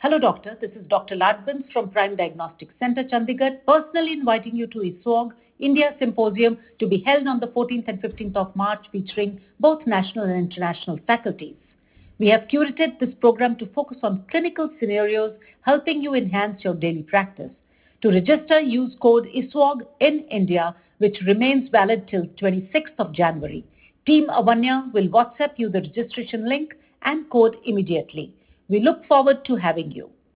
Hello, doctor. This is Dr. Ladbins from Prime Diagnostic Center, Chandigarh, personally inviting you to ISWAG India Symposium to be held on the 14th and 15th of March, featuring both national and international faculties. We have curated this program to focus on clinical scenarios, helping you enhance your daily practice. To register, use code ISWAG in India, which remains valid till 26th of January. Team Avanya will WhatsApp you the registration link and code immediately. We look forward to having you.